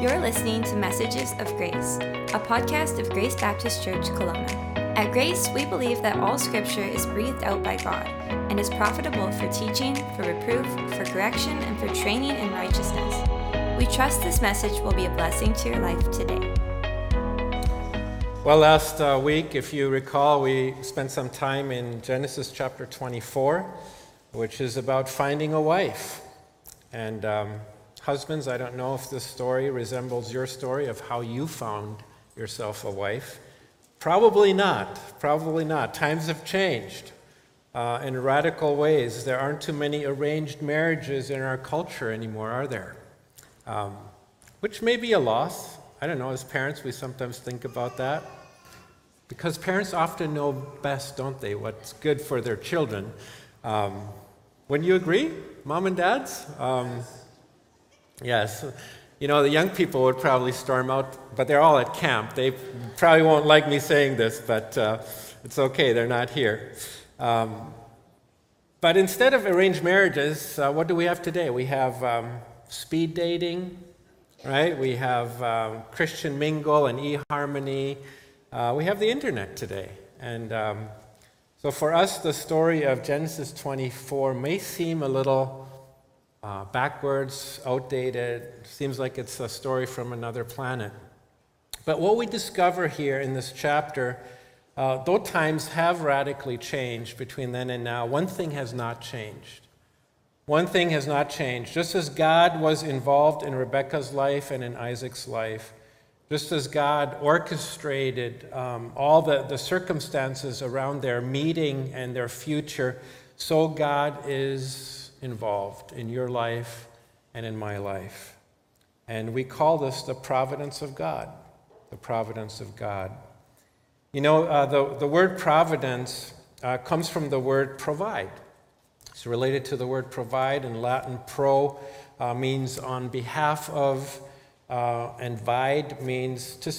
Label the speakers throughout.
Speaker 1: You're listening to Messages of Grace, a podcast of Grace Baptist Church, Kelowna. At Grace, we believe that all Scripture is breathed out by God and is profitable for teaching, for reproof, for correction, and for training in righteousness. We trust this message will be a blessing to your life today.
Speaker 2: Well, last week, if you recall, we spent some time in Genesis chapter 24, which is about finding a wife. And husbands, I don't know if this story resembles your story of how you found yourself a wife. Probably not. Probably not. Times have changed in radical ways. There aren't too many arranged marriages in our culture anymore, are there? Which may be a loss. I don't know, as parents, we sometimes think about that. Because parents often know best, don't they, what's good for their children. Wouldn't you agree, mom and dads? Yes. You know, the young people would probably storm out, but they're all at camp. They probably won't like me saying this, but it's okay, they're not here. But instead of arranged marriages, what do we have today? We have speed dating, right? We have Christian Mingle and eHarmony. We have the internet today. And so for us, the story of Genesis 24 may seem a little backwards, outdated. Seems like it's a story from another planet. But what we discover here in this chapter, though times have radically changed between then and now, one thing has not changed. One thing has not changed. Just as God was involved in Rebekah's life and in Isaac's life, just as God orchestrated all the circumstances around their meeting and their future, so God is involved in your life and in my life. And we call this the providence of God, the providence of God. You know, the word providence comes from the word provide. It's related to the word provide. In Latin, pro means on behalf of, and vide means to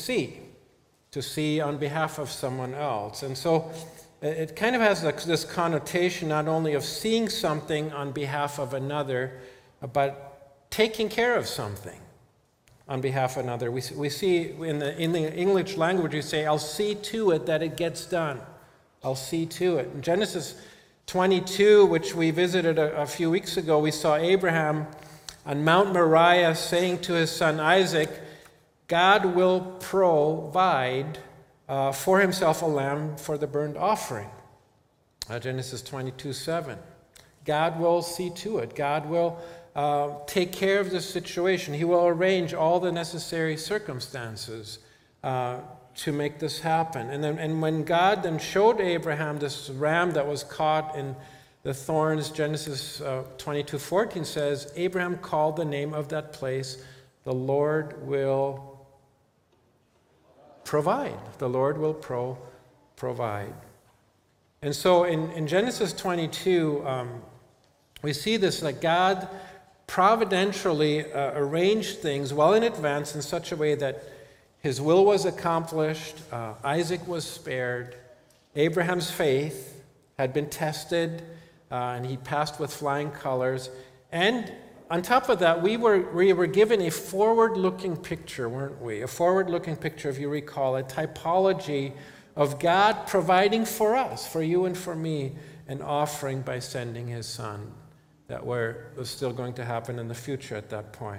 Speaker 2: see on behalf of someone else. And so it kind of has this connotation not only of seeing something on behalf of another, but taking care of something on behalf of another. We see in the English language, you say, I'll see to it that it gets done. I'll see to it. In Genesis 22, which we visited a few weeks ago, we saw Abraham on Mount Moriah saying to his son Isaac, God will provide for himself a lamb for the burnt offering. Genesis 22:7. God will see to it. God will take care of the situation. He will arrange all the necessary circumstances to make this happen. And when God then showed Abraham this ram that was caught in the thorns, Genesis 22:14 says, Abraham called the name of that place, the Lord will provide. The Lord will provide. And so in Genesis 22, we see this, like God providentially arranged things well in advance in such a way that his will was accomplished, Isaac was spared, Abraham's faith had been tested, and he passed with flying colors, and on top of that, we were given a forward-looking picture, weren't we? A forward-looking picture, if you recall, a typology of God providing for us, for you and for me, an offering by sending his son. That was still going to happen in the future at that point.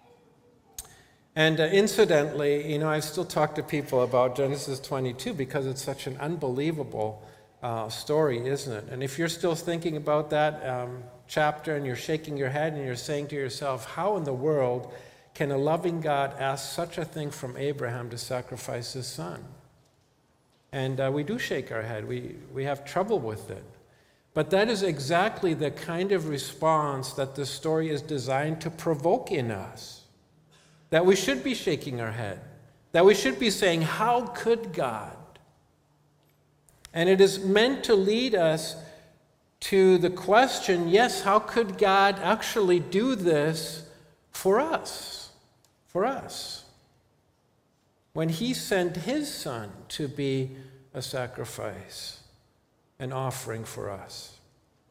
Speaker 2: And incidentally, you know, I still talk to people about Genesis 22 because it's such an unbelievable story, isn't it? And if you're still thinking about that chapter and you're shaking your head and you're saying to yourself, how in the world can a loving God ask such a thing from Abraham to sacrifice his son? And we do shake our head. We have trouble with it. But that is exactly the kind of response that this story is designed to provoke in us. That we should be shaking our head. That we should be saying, how could God? And it is meant to lead us to the question, yes, how could God actually do this for us? For us. When he sent his son to be a sacrifice, an offering for us.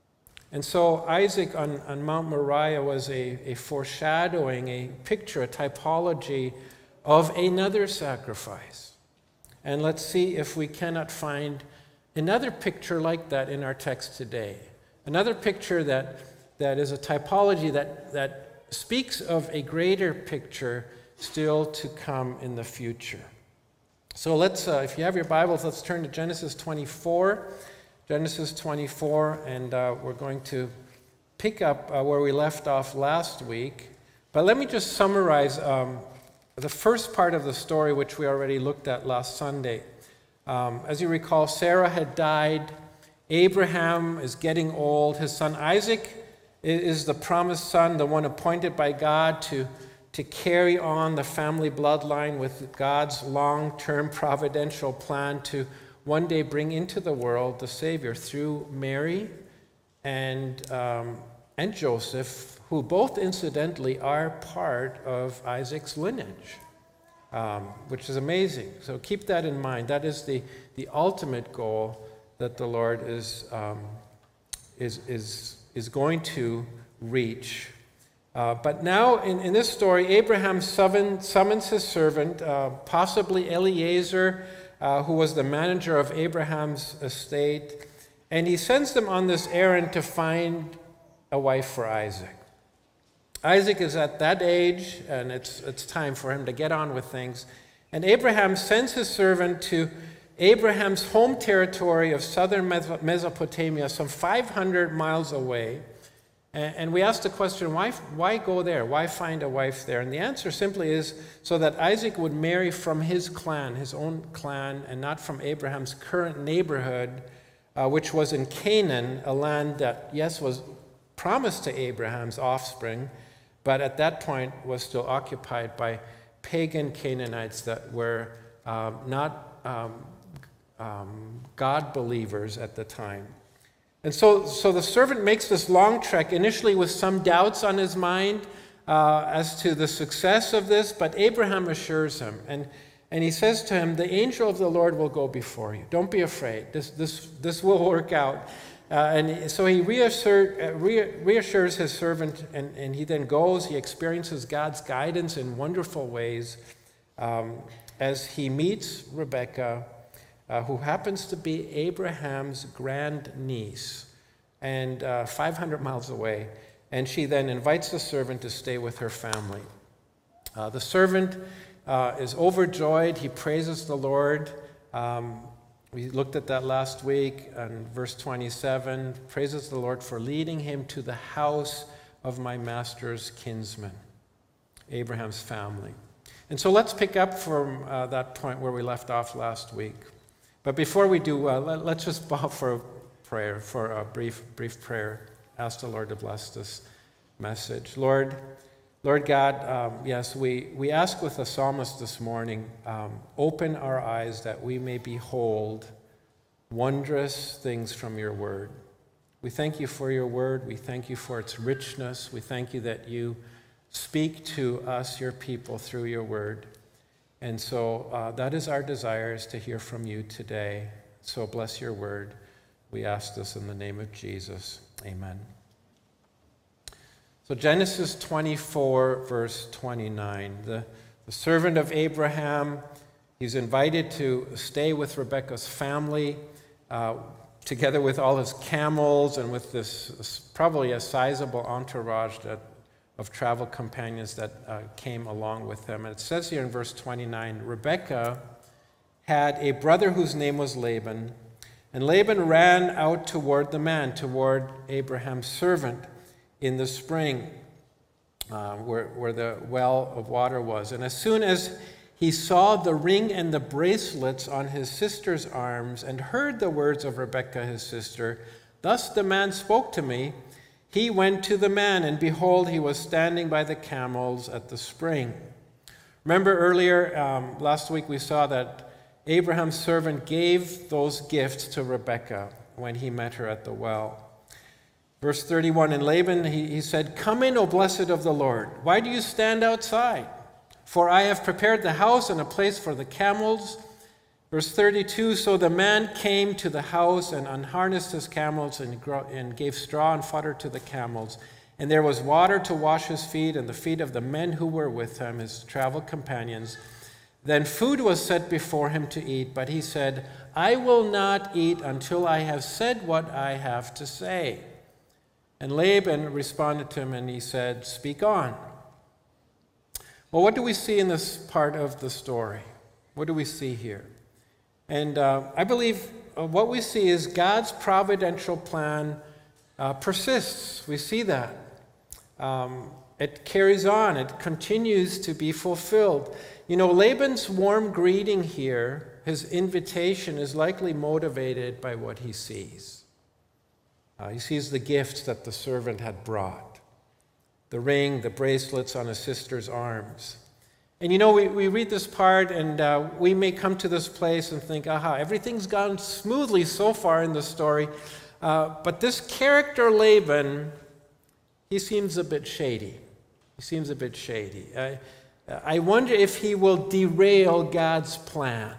Speaker 2: And so Isaac on Mount Moriah was a foreshadowing, a picture, a typology of another sacrifice. And let's see if we cannot find another picture like that in our text today. Another picture that is a typology that speaks of a greater picture still to come in the future. So let's, if you have your Bibles, let's turn to Genesis 24. Genesis 24, and we're going to pick up where we left off last week. But let me just summarize the first part of the story, which we already looked at last Sunday. As you recall, Sarah had died. Abraham is getting old. His son Isaac is the promised son, the one appointed by God to carry on the family bloodline with God's long-term providential plan to one day bring into the world the Savior through Mary and Joseph, who both incidentally are part of Isaac's lineage, which is amazing. So keep that in mind. That is the ultimate goal that the Lord is going to reach. But now in this story, Abraham summons his servant, possibly Eliezer, who was the manager of Abraham's estate, and he sends them on this errand to find a wife for Isaac. Isaac is at that age, and it's time for him to get on with things. And Abraham sends his servant to Abraham's home territory of southern Mesopotamia, some 500 miles away. And we asked the question, why go there? Why find a wife there? And the answer simply is so that Isaac would marry from his clan, his own clan, and not from Abraham's current neighborhood, which was in Canaan, a land that, yes, was promised to Abraham's offspring, but at that point was still occupied by pagan Canaanites that were not God believers at the time. And so the servant makes this long trek, initially with some doubts on his mind as to the success of this, but Abraham assures him, and he says to him, "The angel of the Lord will go before you. Don't be afraid. This will work out." And so he reassures his servant, and he then goes. He experiences God's guidance in wonderful ways as he meets Rebekah, who happens to be Abraham's grandniece, and 500 miles away. And she then invites the servant to stay with her family. The servant is overjoyed. He praises the Lord. We looked at that last week in verse 27. Praises the Lord for leading him to the house of my master's kinsman, Abraham's family. And so let's pick up from that point where we left off last week. But before we do, let's just bow for a prayer, for a brief prayer. Ask the Lord to bless this message. Lord God, yes, we ask with the psalmist this morning, open our eyes that we may behold wondrous things from your word. We thank you for your word. We thank you for its richness. We thank you that you speak to us, your people, through your word. And so that is our desire, is to hear from you today. So bless your word. We ask this in the name of Jesus. Amen. So Genesis 24, verse 29. The servant of Abraham, he's invited to stay with Rebekah's family, together with all his camels and with this probably a sizable entourage of travel companions that came along with them. And it says here in verse 29, Rebekah had a brother whose name was Laban, and Laban ran out toward the man, toward Abraham's servant, in the spring where the well of water was. And as soon as he saw the ring and the bracelets on his sister's arms and heard the words of Rebekah his sister, "Thus the man spoke to me," he went to the man, and behold, he was standing by the camels at the spring. Remember earlier, last week we saw that Abraham's servant gave those gifts to Rebekah when he met her at the well. Verse 31, and Laban, he said, "Come in, O blessed of the Lord. Why do you stand outside? For I have prepared the house and a place for the camels." Verse 32, so the man came to the house and unharnessed his camels and gave straw and fodder to the camels. And there was water to wash his feet and the feet of the men who were with him, his travel companions. Then food was set before him to eat, but he said, I will not eat until I have said what I have to say. And Laban responded to him and he said, speak on. Well, what do we see in this part of the story? What do we see here? And I believe what we see is God's providential plan persists. We see that. It carries on. It continues to be fulfilled. You know, Laban's warm greeting here, his invitation, is likely motivated by what he sees. He sees the gifts that the servant had brought, the ring, the bracelets on his sister's arms. And you know, we read this part and we may come to this place and think, aha, everything's gone smoothly so far in the story. But this character, Laban, he seems a bit shady. He seems a bit shady. I wonder if he will derail God's plan.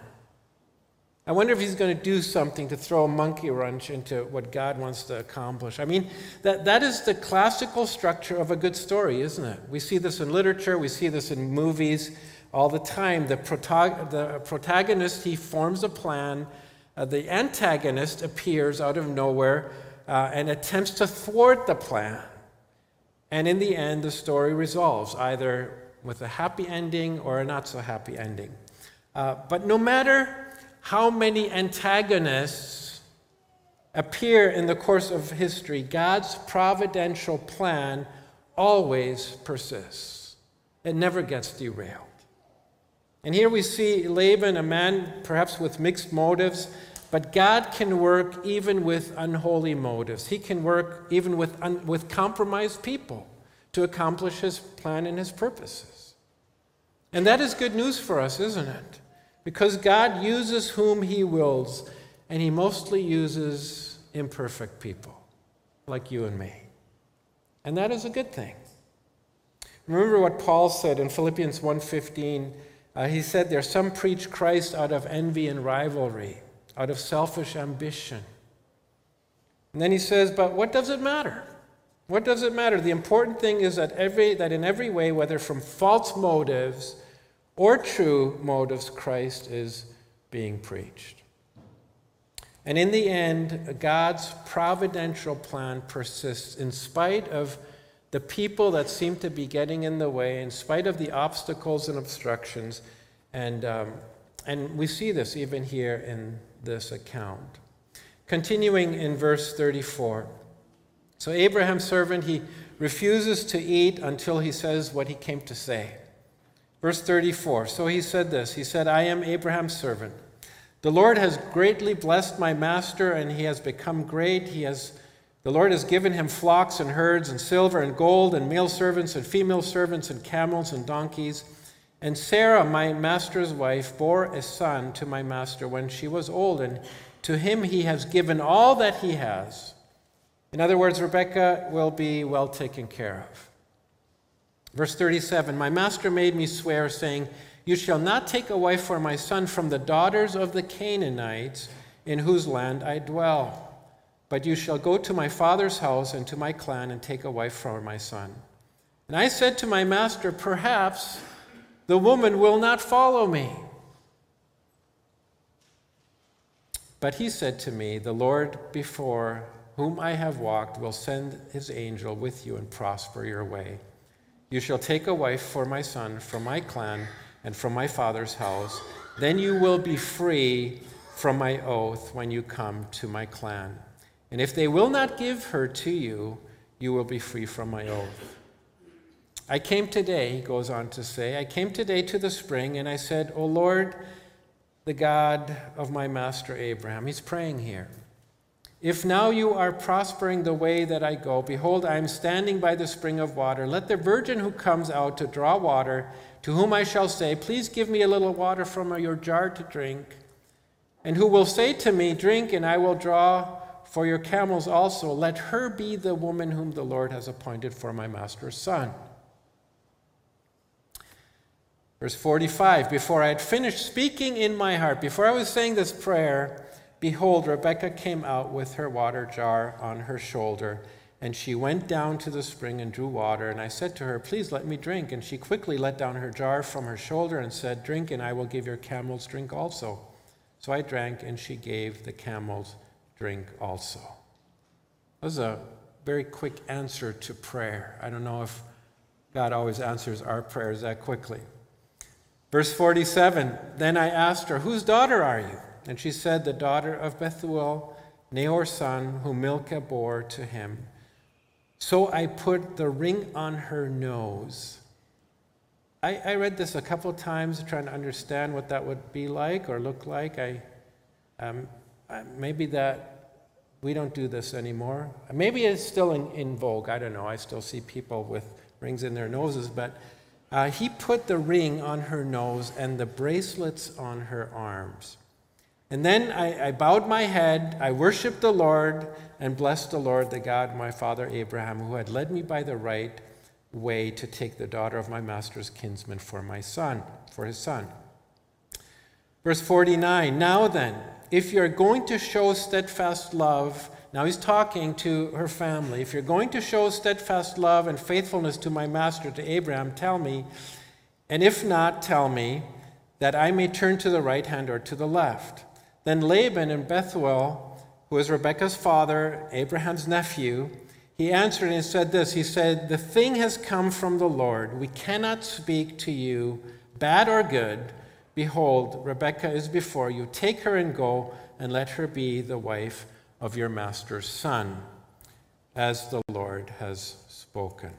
Speaker 2: I wonder if he's going to do something to throw a monkey wrench into what God wants to accomplish. I mean, that is the classical structure of a good story, isn't it? We see this in literature, we see this in movies all the time. The protagonist, he forms a plan. The antagonist appears out of nowhere and attempts to thwart the plan. And in the end, the story resolves, either with a happy ending or a not so happy ending. But no matter how many antagonists appear in the course of history, God's providential plan always persists. It never gets derailed. And here we see Laban, a man perhaps with mixed motives, but God can work even with unholy motives. He can work even with compromised people to accomplish his plan and his purposes. And that is good news for us, isn't it? Because God uses whom he wills, and he mostly uses imperfect people like you and me. And that is a good thing. Remember what Paul said in Philippians 1:15. He said, "There some preach Christ out of envy and rivalry, out of selfish ambition." And then he says, but what does it matter? What does it matter? The important thing is that in every way, whether from false motives or true motives, Christ is being preached. And in the end, God's providential plan persists in spite of the people that seem to be getting in the way, in spite of the obstacles and obstructions. And we see this even here in this account. Continuing in verse 34. So Abraham's servant, he refuses to eat until he says what he came to say. Verse 34, so he said this, he said, I am Abraham's servant. The Lord has greatly blessed my master, and he has become great. The Lord has given him flocks and herds and silver and gold and male servants and female servants and camels and donkeys. And Sarah, my master's wife, bore a son to my master when she was old, and to him he has given all that he has. In other words, Rebekah will be well taken care of. Verse 37, my master made me swear, saying, you shall not take a wife for my son from the daughters of the Canaanites in whose land I dwell. But you shall go to my father's house and to my clan and take a wife for my son. And I said to my master, perhaps the woman will not follow me. But he said to me, the Lord before whom I have walked will send his angel with you and prosper your way. You shall take a wife for my son from my clan and from my father's house. Then you will be free from my oath when you come to my clan. And if they will not give her to you, you will be free from my oath. I came today, he goes on to say, I came today to the spring, and I said, O Lord, the God of my master Abraham. He's praying here. If now you are prospering the way that I go, behold, I am standing by the spring of water. Let the virgin who comes out to draw water, to whom I shall say, please give me a little water from your jar to drink, and who will say to me, drink, and I will draw for your camels also, let her be the woman whom the Lord has appointed for my master's son. Verse 45, before I had finished speaking in my heart, before I was saying this prayer, behold, Rebekah came out with her water jar on her shoulder, and she went down to the spring and drew water. And I said to her, please let me drink. And she quickly let down her jar from her shoulder and said, drink, and I will give your camels drink also. So I drank, and she gave the camels drink also. That was a very quick answer to prayer. I don't know if God always answers our prayers that quickly. Verse 47, then I asked her, whose daughter are you? And she said, the daughter of Bethuel, Nahor's son, whom Milcah bore to him. So I put the ring on her nose. I read this a couple of times trying to understand what that would be like or look like. Maybe that we don't do this anymore. Maybe it's still in vogue. I don't know. I still see people with rings in their noses, but he put the ring on her nose and the bracelets on her arms. And then I bowed my head, I worshiped the Lord, and blessed the Lord, the God of my father Abraham, who had led me by the right way to take the daughter of my master's kinsman for his son. Verse 49, now then, if you're going to show steadfast love, now he's talking to her family, if you're going to show steadfast love and faithfulness to my master, to Abraham, tell me, and if not, tell me, that I may turn to the right hand or to the left. Then Laban and Bethuel, who was Rebekah's father, Abraham's nephew, he answered and said this, he said, the thing has come from the Lord. We cannot speak to you, bad or good. Behold, Rebekah is before you. Take her and go, and let her be the wife of your master's son, as the Lord has spoken.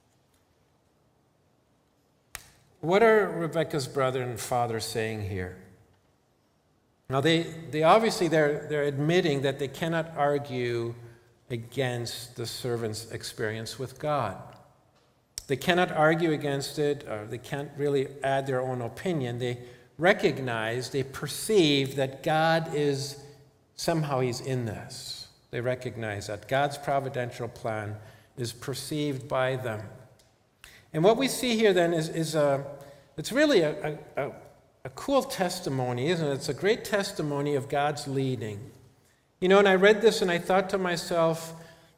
Speaker 2: What are Rebekah's brother and father saying here? Now, they obviously, they're admitting that they cannot argue against the servant's experience with God. They cannot argue against it, or they can't really add their own opinion. They recognize, they perceive that God is, somehow he's in this. They recognize that God's providential plan is perceived by them. And what we see here then is it's really a cool testimony, isn't it? It's a great testimony of God's leading. You know, and I read this and I thought to myself,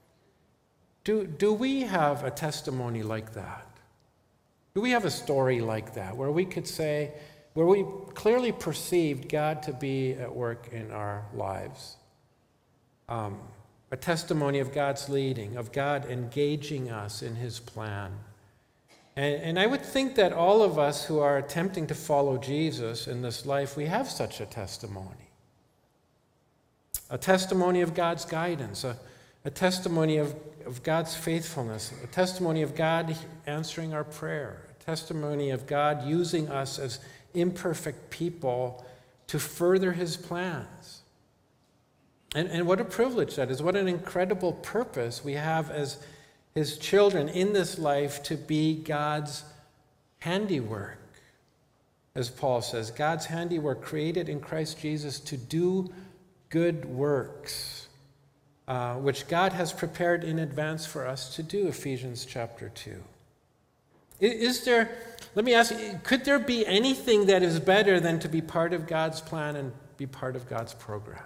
Speaker 2: do we have a testimony like that? Do we have a story like that where we could say, where we clearly perceived God to be at work in our lives? A testimony of God's leading, of God engaging us in his plan. And I would think that all of us who are attempting to follow Jesus in this life, we have such a testimony. A testimony of God's guidance, a testimony of God's faithfulness, a testimony of God answering our prayer, a testimony of God using us as imperfect people to further his plans. And what a privilege that is. What an incredible purpose we have as his children in this life to be God's handiwork. As Paul says, God's handiwork created in Christ Jesus to do good works, which God has prepared in advance for us to do, Ephesians chapter 2. Let me ask you, could there be anything that is better than to be part of God's plan and be part of God's program?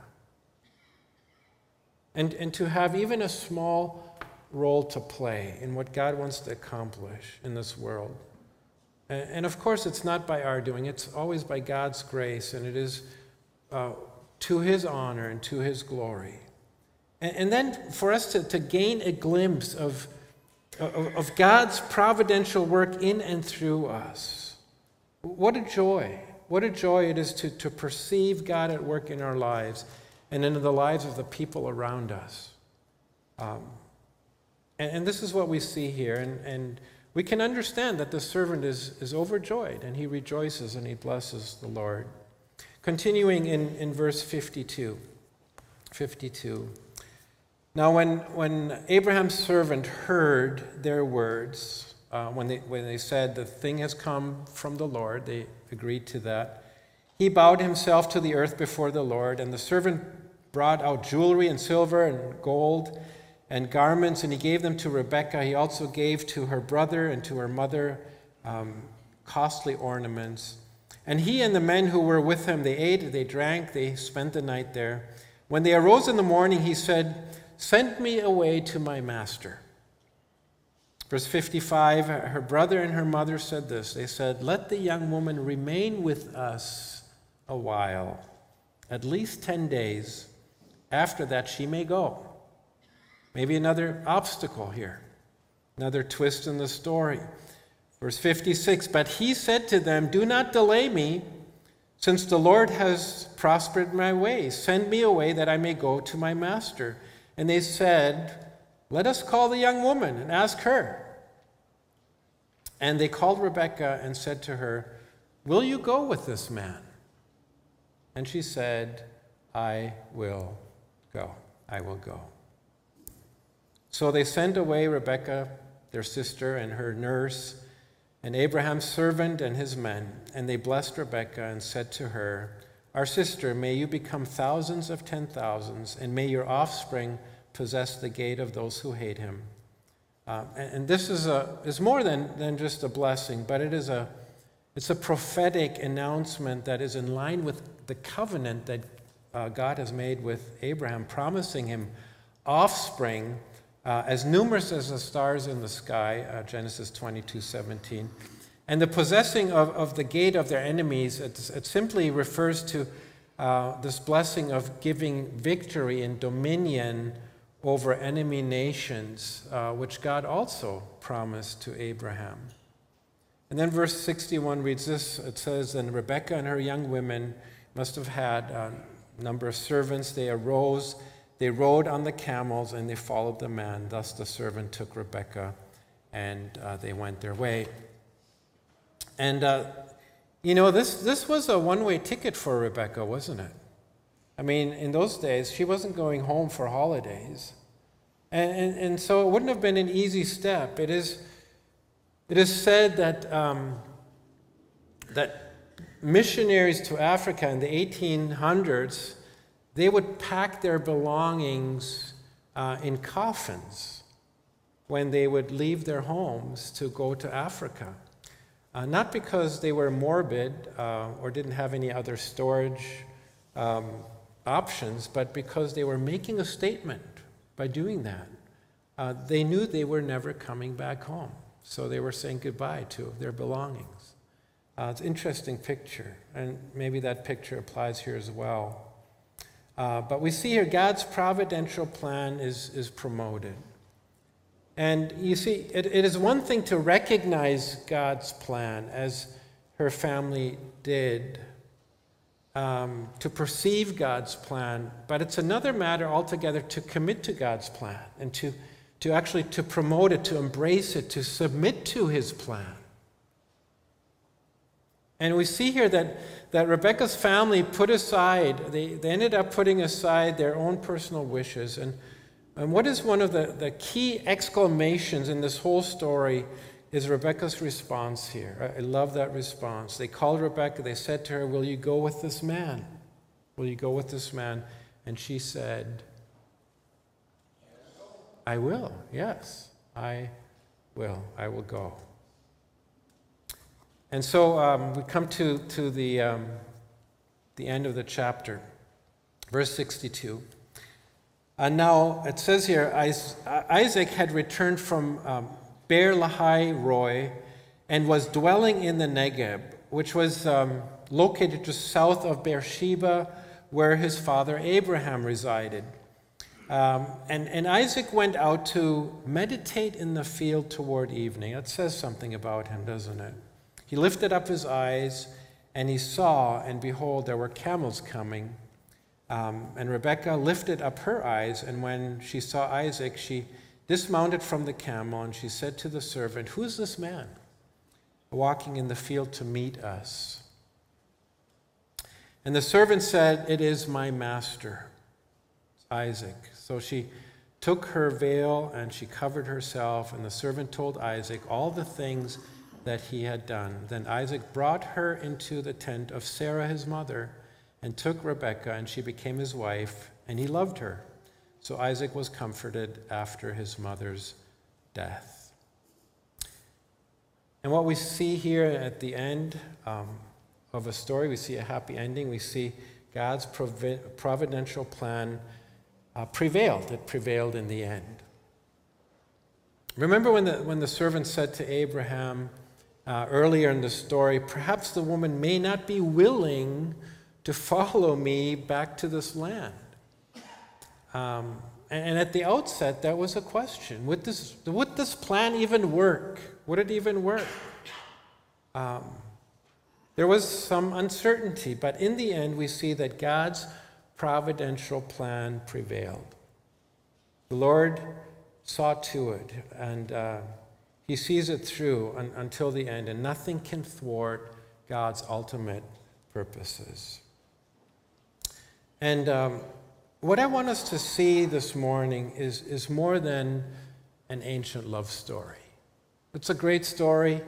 Speaker 2: And to have even a small role to play in what God wants to accomplish in this world. And of course, it's not by our doing, it's always by God's grace, and it is to his honor and to his glory. And then for us to gain a glimpse of God's providential work in and through us. What a joy. What a joy it is to perceive God at work in our lives and in the lives of the people around us. And this is what we see here. And we can understand that the servant is overjoyed, and he rejoices and he blesses the Lord. Continuing in verse 52. Now, when Abraham's servant heard their words, when they said, the thing has come from the Lord, they agreed to that, he bowed himself to the earth before the Lord, and the servant brought out jewelry and silver and gold and garments, and he gave them to Rebekah. He also gave to her brother and to her mother costly ornaments. And he and the men who were with him, they ate, they drank, they spent the night there. When they arose in the morning, he said, "Send me away to my master." Verse 55, her brother and her mother said this. They said, "Let the young woman remain with us a while, at least 10 days. After that, she may go." Maybe another obstacle here, another twist in the story. Verse 56, "But he said to them, 'Do not delay me, since the Lord has prospered my ways. Send me away that I may go to my master.' And they said, 'Let us call the young woman and ask her.' And they called Rebekah and said to her, 'Will you go with this man?' And she said, 'I will go. I will go.' So they sent away Rebekah, their sister, and her nurse, and Abraham's servant and his men. And they blessed Rebekah and said to her, 'Our sister, may you become thousands of 10,000s, and may your offspring possess the gate of those who hate him.'" And this is more than just a blessing, but it's a prophetic announcement that is in line with the covenant that God has made with Abraham, promising him offspring as numerous as the stars in the sky, Genesis 22:17. And the possessing of the gate of their enemies, it simply refers to this blessing of giving victory and dominion over enemy nations, which God also promised to Abraham. And then verse 61 reads this. It says, "And Rebekah and her young women must have had a number of servants. They arose, they rode on the camels, and they followed the man. Thus the servant took Rebekah, and they went their way." And, this was a one-way ticket for Rebekah, wasn't it? I mean, in those days, she wasn't going home for holidays. And so it wouldn't have been an easy step. It is said that that missionaries to Africa in the 1800s, they would pack their belongings in coffins when they would leave their homes to go to Africa. Not because they were morbid or didn't have any other storage options, but because they were making a statement by doing that. They knew they were never coming back home, so they were saying goodbye to their belongings. It's an interesting picture, and maybe that picture applies here as well. But we see here God's providential plan is promoted. And you see, it is one thing to recognize God's plan, as her family did, to perceive God's plan, but it's another matter altogether to commit to God's plan and to actually to promote it, to embrace it, to submit to his plan. And we see here that Rebekah's family put aside, they ended up putting aside their own personal wishes. And what is one of the key exclamations in this whole story is Rebekah's response here. I love that response. They called Rebekah, they said to her, "Will you go with this man? Will you go with this man?" And she said, "I will, yes, I will go." And so we come to the end of the chapter, verse 62. Now, it says here, Isaac had returned from Beer Lahai Roi and was dwelling in the Negeb, which was located just south of Beersheba, where his father Abraham resided. And Isaac went out to meditate in the field toward evening. That says something about him, doesn't it? He lifted up his eyes, and he saw, and behold, there were camels coming. And Rebekah lifted up her eyes, and when she saw Isaac, she dismounted from the camel, and she said to the servant, "Who is this man walking in the field to meet us?" And the servant said, "It is my master, Isaac." So she took her veil and she covered herself, and the servant told Isaac all the things that he had done. Then Isaac brought her into the tent of Sarah his mother and took Rebekah, and she became his wife, and he loved her. So Isaac was comforted after his mother's death. And what we see here at the end of a story, we see a happy ending. We see God's providential plan prevailed. It prevailed in the end. Remember when the servant said to Abraham earlier in the story, perhaps the woman may not be willing to follow me back to this land. And at the outset, that was a question. Would this plan even work? Would it even work? There was some uncertainty, but in the end, we see that God's providential plan prevailed. The Lord saw to it, and he sees it through until the end, and nothing can thwart God's ultimate purposes. And what I want us to see this morning is more than an ancient love story. It's a great story.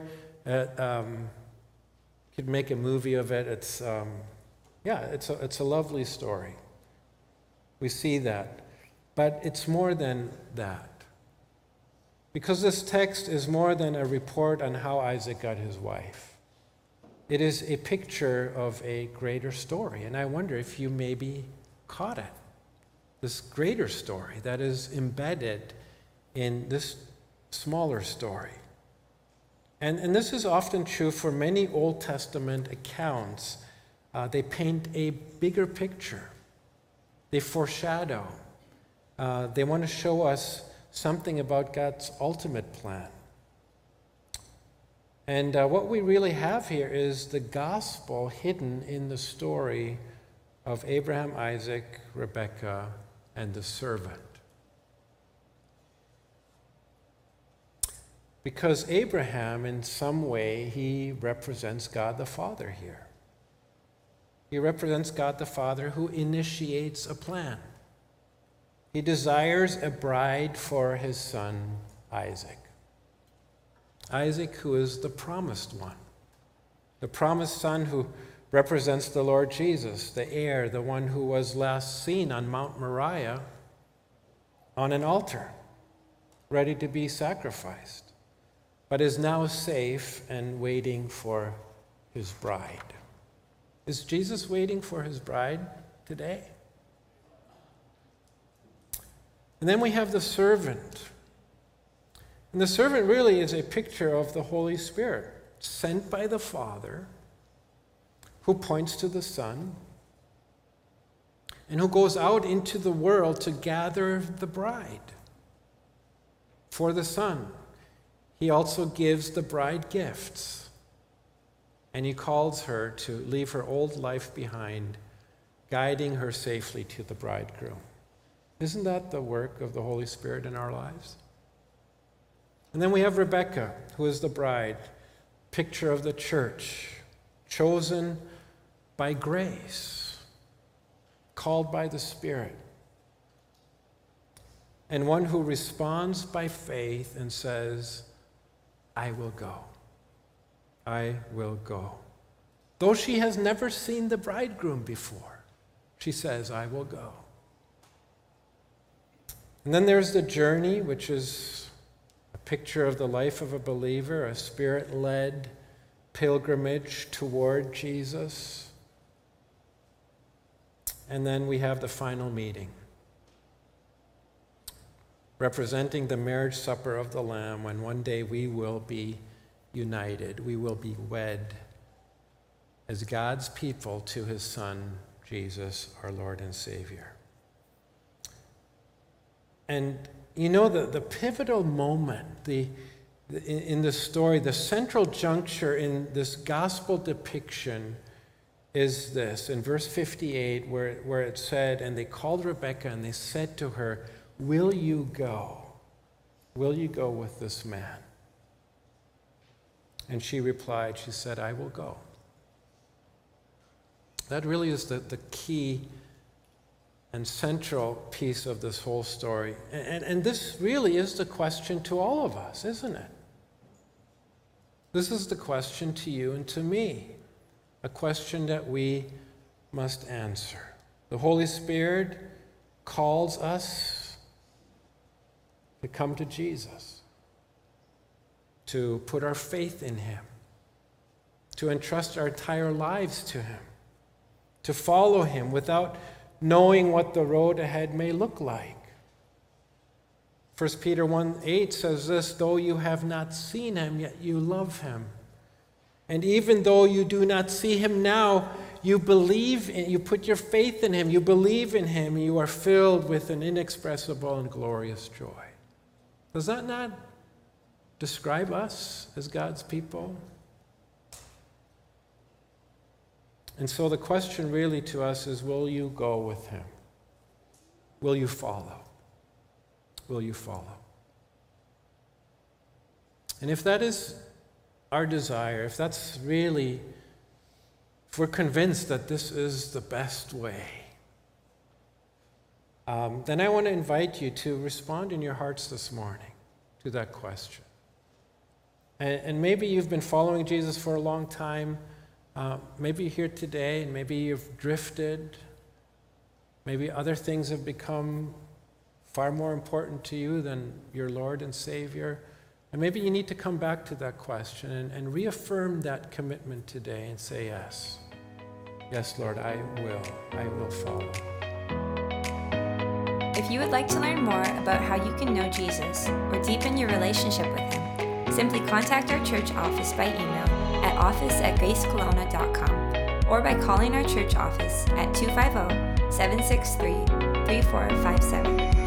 Speaker 2: Could make a movie of it. It's a lovely story. We see that. But it's more than that. Because this text is more than a report on how Isaac got his wife. It is a picture of a greater story. And I wonder if you maybe caught it. This greater story that is embedded in this smaller story. And this is often true for many Old Testament accounts. They paint a bigger picture. They foreshadow. They want to show us something about God's ultimate plan. And what we really have here is the gospel hidden in the story of Abraham, Isaac, Rebekah, and the servant. Because Abraham, in some way, he represents God the Father here. He represents God the Father who initiates a plan. He desires a bride for his son, Isaac. Isaac, who is the promised one. The promised son who represents the Lord Jesus, the heir, the one who was last seen on Mount Moriah on an altar, ready to be sacrificed, but is now safe and waiting for his bride. Is Jesus waiting for his bride today? And then we have the servant. And the servant really is a picture of the Holy Spirit, sent by the Father, who points to the Son, and who goes out into the world to gather the bride for the Son. He also gives the bride gifts, and he calls her to leave her old life behind, guiding her safely to the bridegroom. Isn't that the work of the Holy Spirit in our lives? And then we have Rebekah, who is the bride, picture of the church, chosen by grace, called by the Spirit, and one who responds by faith and says, I will go. I will go. Though she has never seen the bridegroom before, she says, I will go. And then there's the journey, which is a picture of the life of a believer, a Spirit-led pilgrimage toward Jesus. And then we have the final meeting, representing the marriage supper of the Lamb, when one day we will be united, we will be wed as God's people to his Son, Jesus, our Lord and Savior. And you know, the pivotal moment in the story, the central juncture in this gospel depiction is this, in verse 58, where it said, and they called Rebekah and they said to her, will you go? Will you go with this man? And she replied, she said, I will go. That really is the key and central piece of this whole story. And this really is the question to all of us, isn't it? This is the question to you and to me, a question that we must answer. The Holy Spirit calls us to come to Jesus, to put our faith in him, to entrust our entire lives to him, to follow him without knowing what the road ahead may look like. 1 Peter 1:8 says this, though you have not seen him, yet you love him. And even though you do not see him now, you believe in, you put your faith in him, you believe in him, and you are filled with an inexpressible and glorious joy. Does that not describe us as God's people? And so the question really to us is, will you go with him? Will you follow? Will you follow? And if that is our desire, if that's really, if we're convinced that this is the best way, then I want to invite you to respond in your hearts this morning to that question. And maybe you've been following Jesus for a long time. Maybe you're here today and maybe you've drifted. Maybe other things have become far more important to you than your Lord and Savior. And maybe you need to come back to that question and reaffirm that commitment today and say, yes. Yes, Lord, I will follow.
Speaker 1: If you would like to learn more about how you can know Jesus or deepen your relationship with him, simply contact our church office by email at office@gracekelowna.com or by calling our church office at 250-763-3457.